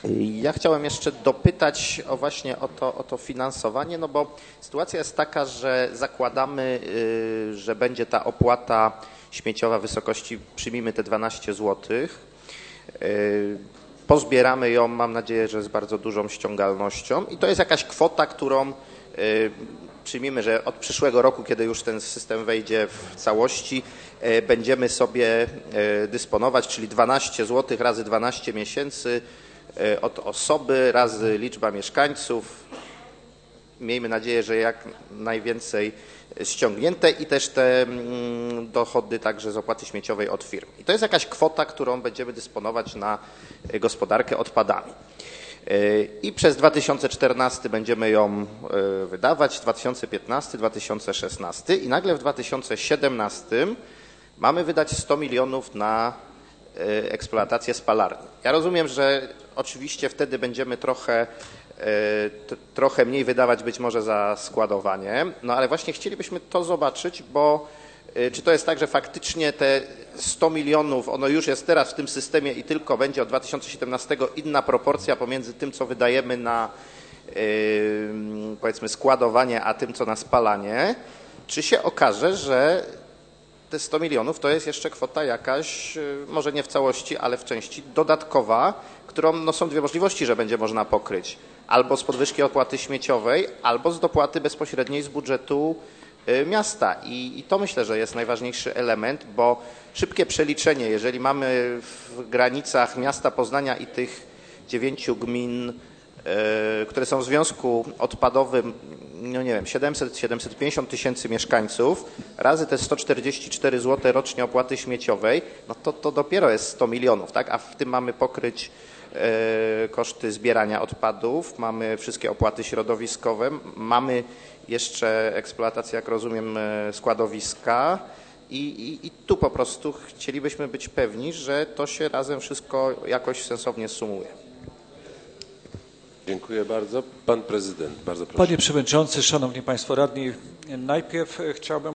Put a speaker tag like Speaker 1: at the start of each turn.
Speaker 1: Ja chciałem jeszcze dopytać właśnie o to finansowanie, no bo sytuacja jest taka, że zakładamy, że będzie ta opłata śmieciowa w wysokości, przyjmijmy te 12 zł. Pozbieramy ją, mam nadzieję, że z bardzo dużą ściągalnością i to jest jakaś kwota, którą przyjmijmy, że od przyszłego roku, kiedy już ten system wejdzie w całości, będziemy sobie dysponować, czyli 12 zł razy 12 miesięcy od osoby razy liczba mieszkańców. Miejmy nadzieję, że jak najwięcej ściągnięte i też te dochody także z opłaty śmieciowej od firm. I to jest jakaś kwota, którą będziemy dysponować na gospodarkę odpadami. I przez 2014 będziemy ją wydawać, 2015, 2016 i nagle w 2017 mamy wydać 100 milionów na eksploatację spalarni. Ja rozumiem, że oczywiście wtedy będziemy trochę mniej wydawać być może za składowanie, no ale właśnie chcielibyśmy to zobaczyć, bo czy to jest tak, że faktycznie te 100 milionów, ono już jest teraz w tym systemie i tylko będzie od 2017 inna proporcja pomiędzy tym, co wydajemy na powiedzmy składowanie, a tym, co na spalanie, czy się okaże, że te 100 milionów to jest jeszcze kwota jakaś, może nie w całości, ale w części dodatkowa, którą no, są dwie możliwości, że będzie można pokryć. Albo z podwyżki opłaty śmieciowej, albo z dopłaty bezpośredniej z budżetu miasta. I to myślę, że jest najważniejszy element, bo szybkie przeliczenie, jeżeli mamy w granicach miasta Poznania i tych 9 gmin, które są w związku odpadowym, no nie wiem, 700-750 tysięcy mieszkańców, razy te 144 zł rocznie opłaty śmieciowej, no to dopiero jest 100 milionów, tak? A w tym mamy pokryć koszty zbierania odpadów, mamy wszystkie opłaty środowiskowe, mamy jeszcze eksploatację, jak rozumiem, składowiska i tu po prostu chcielibyśmy być pewni, że to się razem wszystko jakoś sensownie sumuje.
Speaker 2: Dziękuję bardzo. Pan prezydent, bardzo proszę.
Speaker 3: Panie Przewodniczący, Szanowni Państwo Radni, najpierw chciałbym